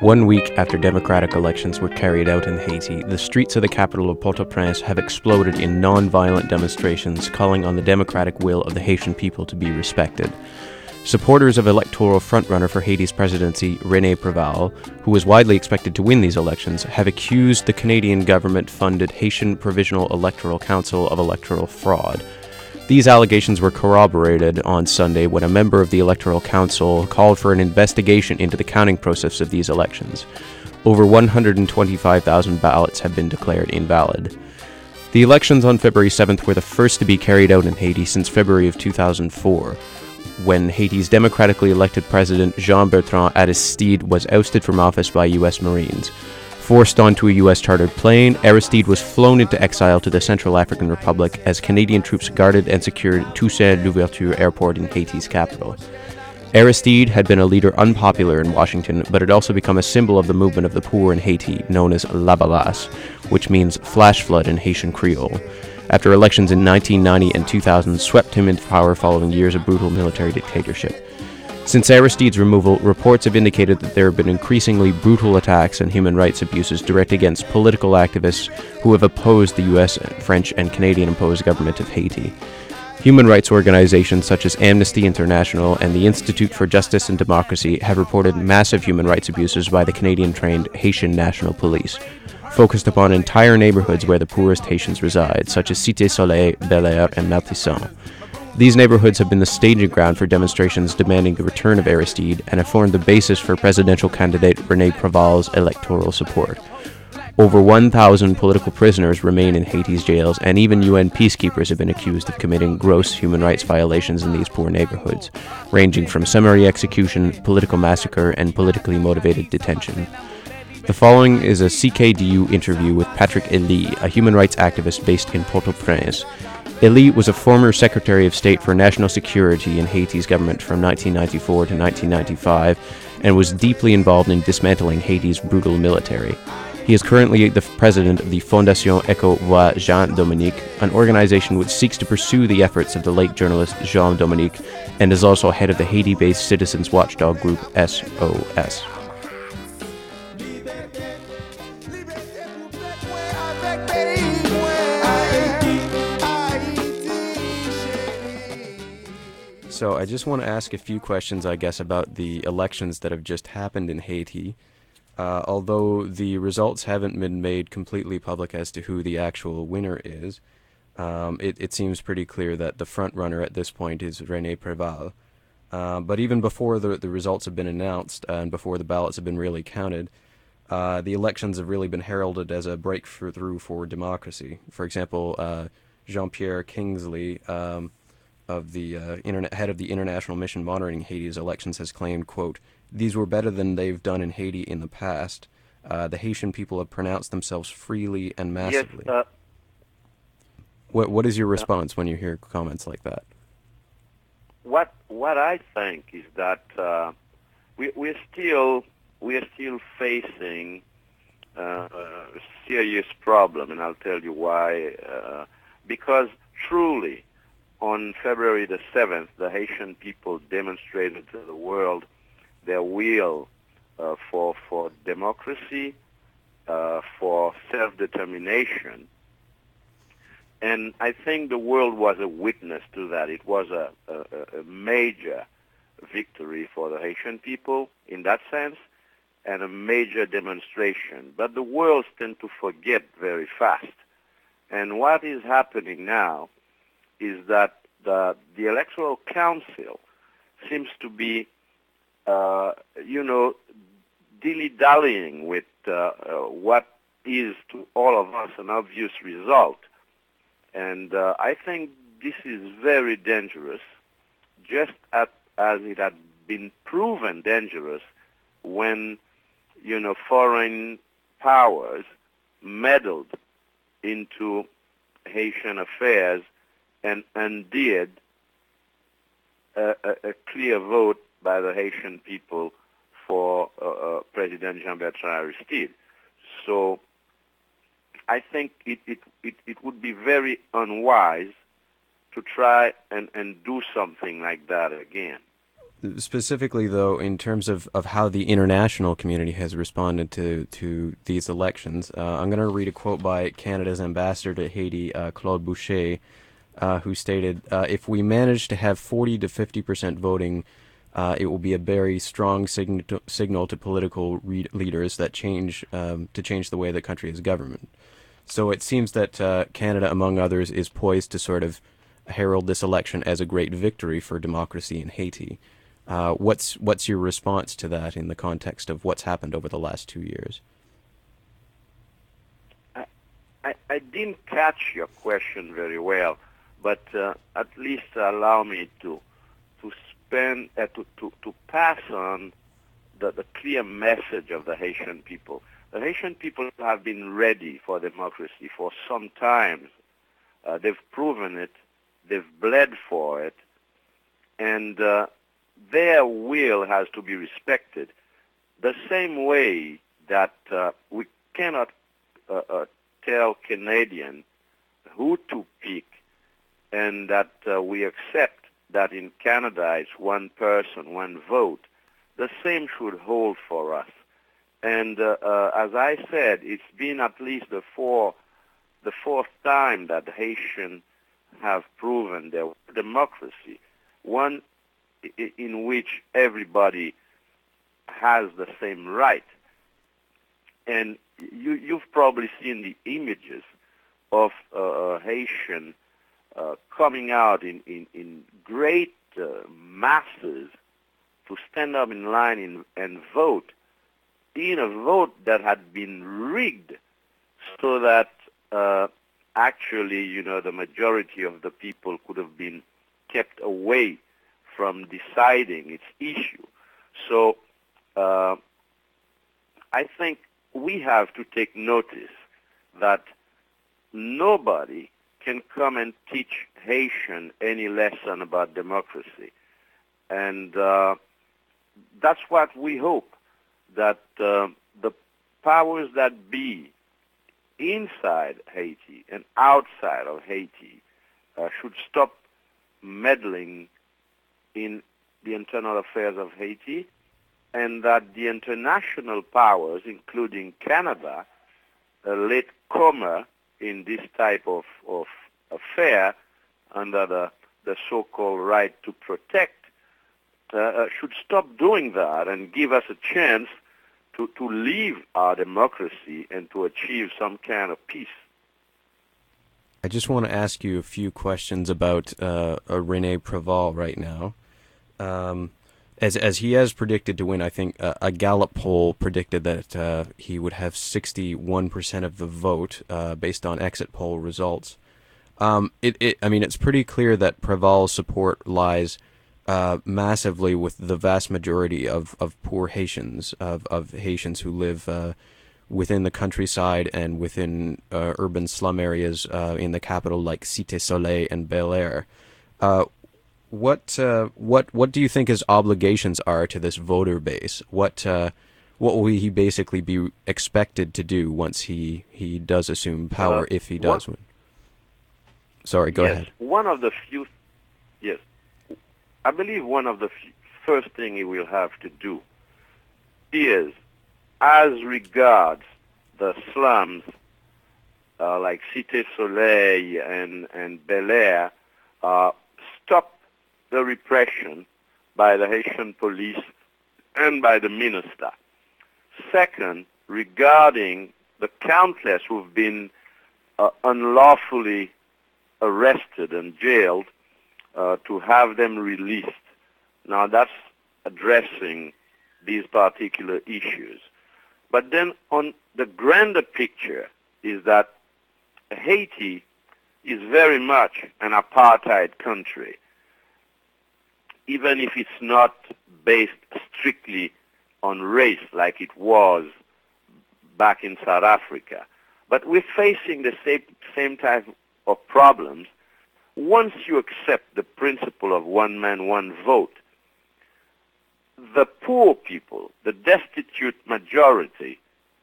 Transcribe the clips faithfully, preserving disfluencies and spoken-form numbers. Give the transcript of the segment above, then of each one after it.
One week after democratic elections were carried out in Haiti, the streets of the capital of Port-au-Prince have exploded in non-violent demonstrations calling on the democratic will of the Haitian people to be respected. Supporters of electoral frontrunner for Haiti's presidency, René Préval, who was widely expected to win these elections, have accused the Canadian government-funded Haitian Provisional Electoral Council of electoral fraud. These allegations were corroborated on Sunday when a member of the Electoral Council called for an investigation into the counting process of these elections. Over one hundred twenty-five thousand ballots have been declared invalid. The elections on February seventh were the first to be carried out in Haiti since February of two thousand four, when Haiti's democratically elected president Jean-Bertrand Aristide was ousted from office by U S Marines. Forced onto a U S chartered plane, Aristide was flown into exile to the Central African Republic as Canadian troops guarded and secured Toussaint Louverture Airport in Haiti's capital. Aristide had been a leader unpopular in Washington, but had also become a symbol of the movement of the poor in Haiti, known as La Balasse, which means flash flood in Haitian Creole, after elections in nineteen ninety and two thousand swept him into power following years of brutal military dictatorship. Since Aristide's removal, reports have indicated that there have been increasingly brutal attacks and human rights abuses directed against political activists who have opposed the U S, French, and Canadian-imposed government of Haiti. Human rights organizations such as Amnesty International and the Institute for Justice and Democracy have reported massive human rights abuses by the Canadian-trained Haitian National Police, focused upon entire neighborhoods where the poorest Haitians reside, such as Cité Soleil, Bel Air, and Martissan. These neighborhoods have been the staging ground for demonstrations demanding the return of Aristide and have formed the basis for presidential candidate René Préval's electoral support. Over one thousand political prisoners remain in Haiti's jails, and even U N peacekeepers have been accused of committing gross human rights violations in these poor neighborhoods, ranging from summary execution, political massacre, and politically motivated detention. The following is a C K D U interview with Patrick Elie, a human rights activist based in Port-au-Prince. Elie was a former Secretary of State for National Security in Haiti's government from nineteen ninety-four to nineteen ninety-five and was deeply involved in dismantling Haiti's brutal military. He is currently the president of the Fondation Echo Voix Jean Dominique, an organization which seeks to pursue the efforts of the late journalist Jean Dominique, and is also head of the Haiti-based citizens watchdog group S O S. So I just want to ask a few questions, I guess, about the elections that have just happened in Haiti. Uh, although the results haven't been made completely public as to who the actual winner is, um, it, it seems pretty clear that the front runner at this point is René Préval. Uh, but even before the, the results have been announced uh, and before the ballots have been really counted, uh, the elections have really been heralded as a breakthrough for democracy. For example, uh, Jean-Pierre Kingsley, um, of the uh, internet, head of the International Mission monitoring Haiti's elections, has claimed, quote, "These were better than they've done in Haiti in the past. Uh, the Haitian people have pronounced themselves freely and massively." Yes, uh, what What is your uh, response when you hear comments like that? what what I think is that uh, we we're still we're still facing uh, a serious problem, and I'll tell you why. Uh, because truly, on February the seventh, the Haitian people demonstrated to the world their will uh, for for democracy, uh, for self-determination, and I think the world was a witness to that. It was a, a, a major victory for the Haitian people in that sense, and a major demonstration. But the world tends to forget very fast, and what is happening now is that the, the Electoral Council seems to be, uh, you know, dilly-dallying with uh, uh, what is to all of us an obvious result. And uh, I think this is very dangerous, just at, as it had been proven dangerous when, you know, foreign powers meddled into Haitian affairs and undid a, a, a clear vote by the Haitian people for uh, uh, President Jean-Bertrand Aristide. So I think it, it, it, it would be very unwise to try and, and do something like that again. Specifically, though, in terms of, of how the international community has responded to, to these elections, uh, I'm going to read a quote by Canada's ambassador to Haiti, uh, Claude Boucher, uh, who stated, uh, if we manage to have forty to fifty percent voting, uh, it will be a very strong sign to, signal to political re- leaders that change um, to change the way the country is governed. So it seems that uh, Canada, among others, is poised to sort of herald this election as a great victory for democracy in Haiti. Uh, what's what's your response to that in the context of what's happened over the last two years? I, I, I didn't catch your question very well, but uh, at least allow me to to spend uh, to, to to pass on the, the clear message of the Haitian people. The Haitian people have been ready for democracy for some time. Uh, they've proven it. They've bled for it, and uh, their will has to be respected. The same way that uh, we cannot uh, uh, tell Canadians who to pick, and that uh, we accept that in Canada it's one person, one vote, the same should hold for us. And uh, uh, as I said, it's been at least the four, the fourth time that the Haitians have proven their democracy, one in which everybody has the same right. And you, you've probably seen the images of uh, Haitian uh, coming out in, in, in great uh, masses to stand up in line in, and vote in a vote that had been rigged so that uh, actually, you know, the majority of the people could have been kept away from deciding its issue. So uh, I think we have to take notice that nobody can come and teach Haitian any lesson about democracy. And uh, that's what we hope, that uh, the powers that be inside Haiti and outside of Haiti uh, should stop meddling in the internal affairs of Haiti, and that the international powers, including Canada, a late comer in this type of, of affair under the, the so-called right to protect, uh, should stop doing that and give us a chance to, to leave our democracy and to achieve some kind of peace. I just want to ask you a few questions about uh, uh, René Préval right now. Um, as as he has predicted to win, I think uh, a Gallup poll predicted that uh, he would have sixty-one percent of the vote uh, based on exit poll results. Um, it, it I mean, it's pretty clear that Préval's support lies uh, massively with the vast majority of, of poor Haitians, of, of Haitians who live uh, within the countryside and within uh, urban slum areas uh, in the capital like Cité Soleil and Bel Air. Uh, What uh, what what do you think his obligations are to this voter base? What uh, what will he basically be expected to do once he, he does assume power, Uh, if he does one, win? Sorry, go yes, ahead. One of the few, yes, I believe one of the few, first thing he will have to do is, as regards the slums uh, like Cité Soleil and and Bel Air, uh, stop the repression by the Haitian police and by the minister. Second, regarding the countless who've been uh, unlawfully arrested and jailed, uh, to have them released. Now that's addressing these particular issues. But then on the grander picture is that Haiti is very much an apartheid country, even if it's not based strictly on race like it was back in South Africa. But we're facing the same, same type of problems once you accept the principle of one man, one vote. The poor people, the destitute majority,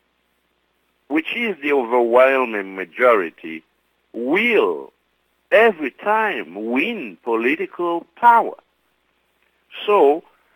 which is the overwhelming majority, will every time win political power. So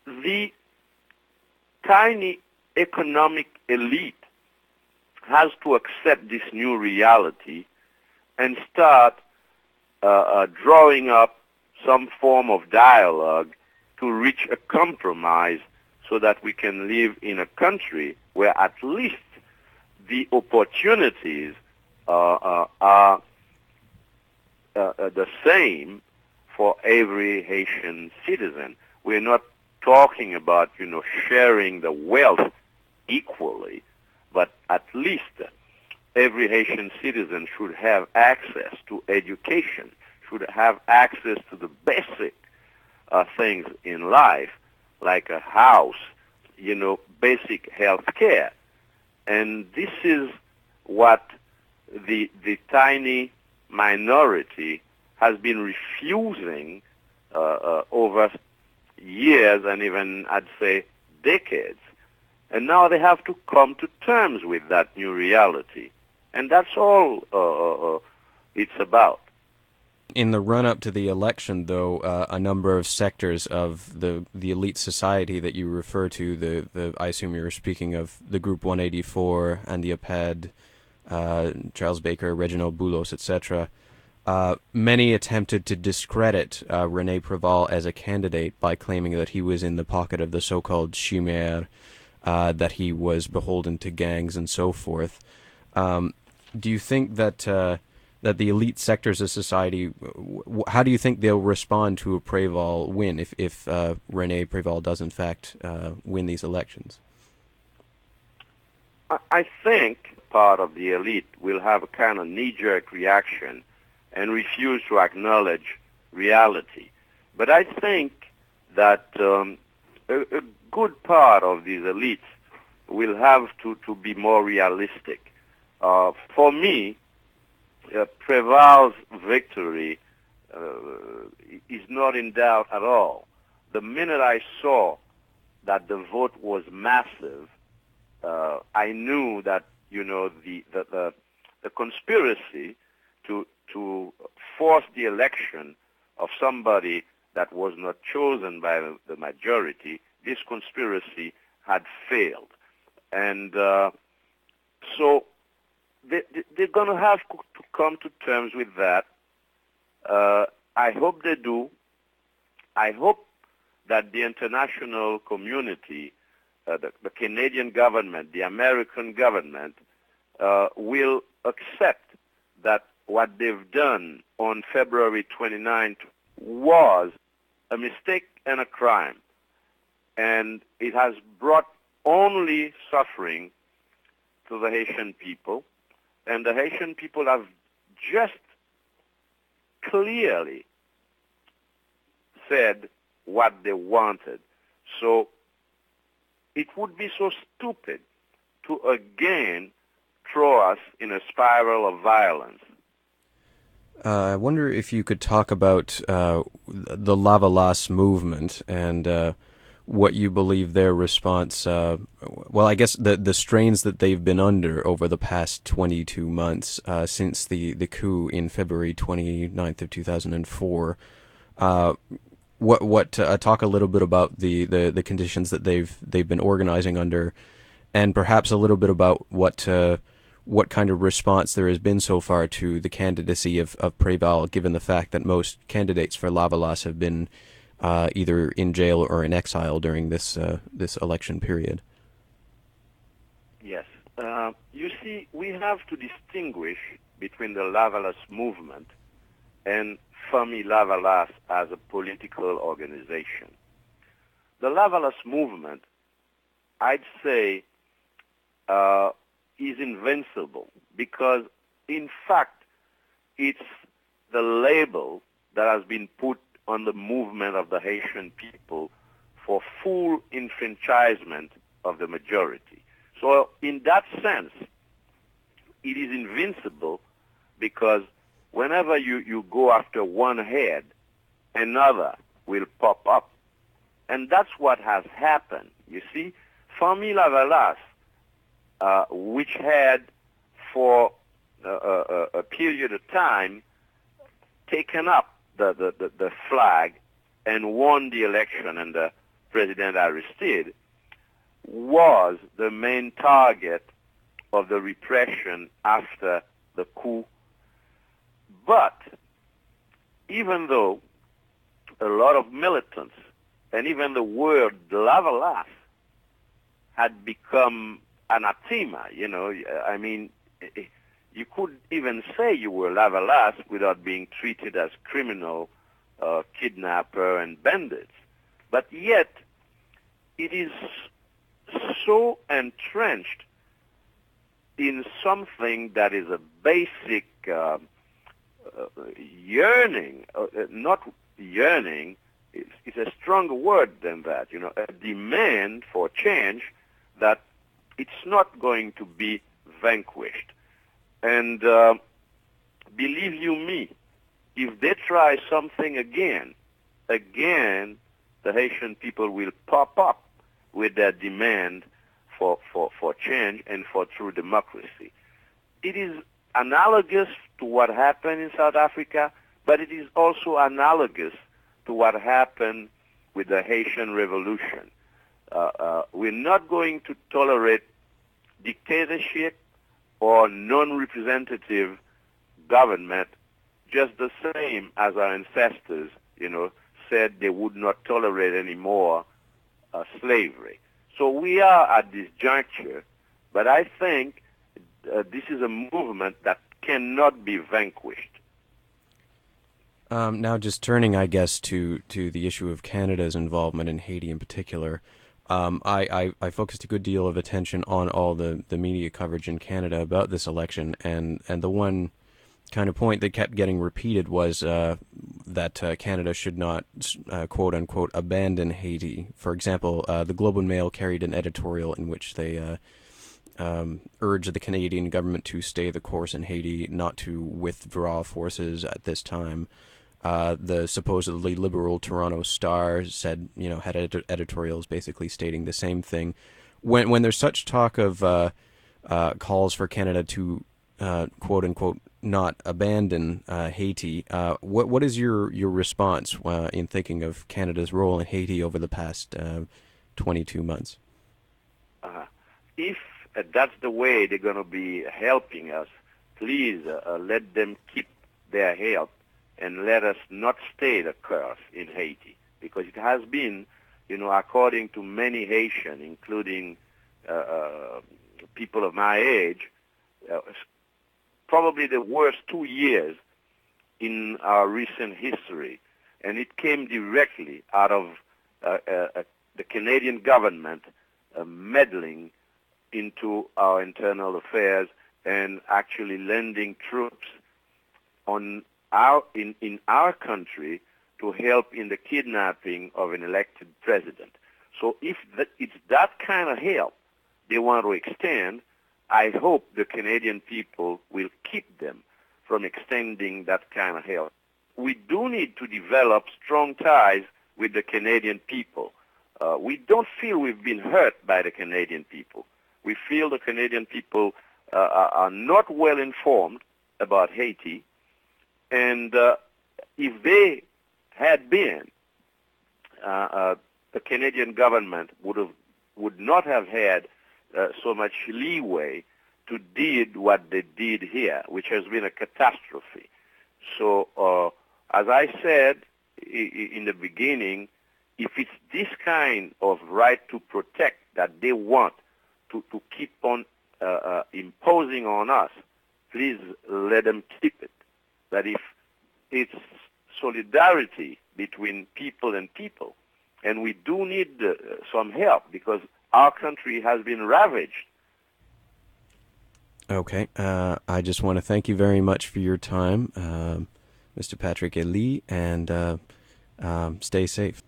the tiny economic elite has to accept this new reality and start uh, uh, drawing up some form of dialogue to reach a compromise so that we can live in a country where at least the opportunities uh, uh, are uh, uh, the same for every Haitian citizen. We're not talking about, you know, sharing the wealth equally, but at least every Haitian citizen should have access to education, should have access to the basic uh, things in life, like a house, you know, basic health care. And this is what the the tiny minority has been refusing uh, uh, over years and even, I'd say, decades. And now they have to come to terms with that new reality. And that's all uh, uh, it's about. In the run-up to the election, though, uh, a number of sectors of the the elite society that you refer to, the, the I assume you were speaking of the Group one eighty-four, Andy Aped, uh, Charles Baker, Reginald Boulos, et cetera, uh, many attempted to discredit uh, René Préval as a candidate by claiming that he was in the pocket of the so-called chimère, uh, that he was beholden to gangs and so forth. Um, do you think that... Uh, that the elite sectors of society, how do you think they'll respond to a Préval win if, if uh, René Préval does in fact uh, win these elections? I think part of the elite will have a kind of knee-jerk reaction and refuse to acknowledge reality. But I think that um, a, a good part of these elites will have to, to be more realistic. Uh, for me, Uh, Préval's victory uh, is not in doubt at all. The minute I saw that the vote was massive, uh, I knew that, you know, the, the, the, the conspiracy to, to force the election of somebody that was not chosen by the, the majority, this conspiracy had failed. And uh, so They, they're going to have to come to terms with that. Uh, I hope they do. I hope that the international community, uh, the, the Canadian government, the American government, uh, will accept that what they've done on February twenty-ninth was a mistake and a crime. And it has brought only suffering to the Haitian people. And the Haitian people have just clearly said what they wanted. So it would be so stupid to again throw us in a spiral of violence. Uh, I wonder if you could talk about uh, the Lavalas movement and uh, what you believe their response, uh, well, I guess the the strains that they've been under over the past twenty-two months uh, since the, the coup in February twenty-ninth of two thousand four. Uh, what what uh, talk a little bit about the, the, the conditions that they've they've been organizing under, and perhaps a little bit about what uh, what kind of response there has been so far to the candidacy of of Préval, given the fact that most candidates for Lavalas have been Uh, either in jail or in exile during this uh, this election period. Yes. Uh, you see, we have to distinguish between the Lavalas movement and Famille Lavalas as a political organization. The Lavalas movement, I'd say, uh, is invincible because, in fact, it's the label that has been put on the movement of the Haitian people for full enfranchisement of the majority. So in that sense, it is invincible because whenever you, you go after one head, another will pop up. And that's what has happened. You see, Famille Lavalas, uh, which had for a, a, a period of time taken up The, the, the, the flag and won the election, and the President Aristide, was the main target of the repression after the coup. But even though a lot of militants and even the word lavalas had become anathema, you know, I mean, you couldn't even say you were lavalas without being treated as criminal, uh, kidnapper, and bandits. But yet, it is so entrenched in something that is a basic uh, uh, yearning, uh, not yearning, it's, it's a stronger word than that, you know, a demand for change that it's not going to be vanquished. And uh, believe you me, if they try something again, again, the Haitian people will pop up with their demand for, for, for change and for true democracy. It is analogous to what happened in South Africa, but it is also analogous to what happened with the Haitian Revolution. Uh, uh, we're not going to tolerate dictatorship or non-representative government, just the same as our ancestors, you know, said they would not tolerate anymore uh, slavery. So we are at this juncture, but I think uh, this is a movement that cannot be vanquished. Um, now, just turning, I guess, to, to the issue of Canada's involvement in Haiti in particular, um, I, I, I focused a good deal of attention on all the, the media coverage in Canada about this election, and, and the one kind of point that kept getting repeated was uh, that uh, Canada should not, uh, quote-unquote, abandon Haiti. For example, uh, the Globe and Mail carried an editorial in which they uh, um, urged the Canadian government to stay the course in Haiti, not to withdraw forces at this time. Uh, the supposedly liberal Toronto Star said, you know, had ed- editorials basically stating the same thing. When when there's such talk of uh, uh, calls for Canada to, uh, quote-unquote, not abandon uh, Haiti, uh, what what is your, your response uh, in thinking of Canada's role in Haiti over the past uh, twenty-two months? Uh, if uh, that's the way they're going to be helping us, please uh, let them keep their help and let us not stay the course in Haiti, because it has been, you know, according to many Haitians, including uh, uh, people of my age, uh, probably the worst two years in our recent history. And it came directly out of uh, uh, the Canadian government uh, meddling into our internal affairs and actually lending troops on our, in, in our country to help in the kidnapping of an elected president. So if that, it's that kind of help they want to extend, I hope the Canadian people will keep them from extending that kind of help. We do need to develop strong ties with the Canadian people. Uh, we don't feel we've been hurt by the Canadian people. We feel the Canadian people uh, are not well informed about Haiti, and uh, if they had been, uh, uh, the Canadian government would have would not have had uh, so much leeway to did what they did here, which has been a catastrophe. So, uh, as I said I- in the beginning, if it's this kind of right to protect that they want to, to keep on uh, uh, imposing on us, please let them keep it. But if it's solidarity between people and people, and we do need uh, some help because our country has been ravaged. Okay, uh, I just want to thank you very much for your time, uh, Mister Patrick Elie, and uh, um, stay safe.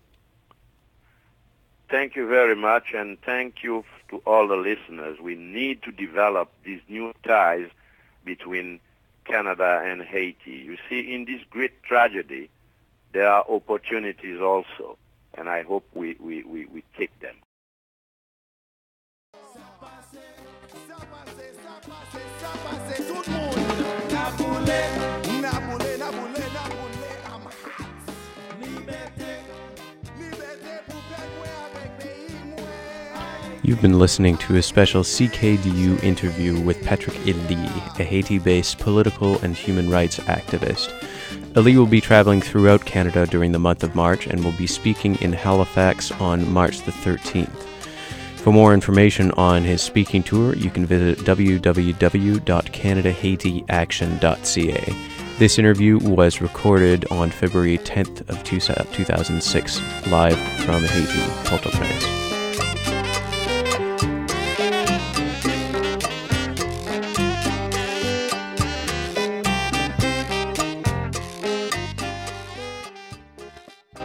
Thank you very much, and thank you to all the listeners. We need to develop these new ties between Canada and Haiti. You see, in this great tragedy, there are opportunities also, and I hope we, we, we, we take them. Liberté, liberté pour faire avec You've been listening to a special C K D U interview with Patrick Elie, a Haiti-based political and human rights activist. Elie will be traveling throughout Canada during the month of March and will be speaking in Halifax on March the thirteenth. For more information on his speaking tour, you can visit w w w dot canada haiti action dot c a. This interview was recorded on February tenth of two thousand six, live from Haiti, Port-au-Prince.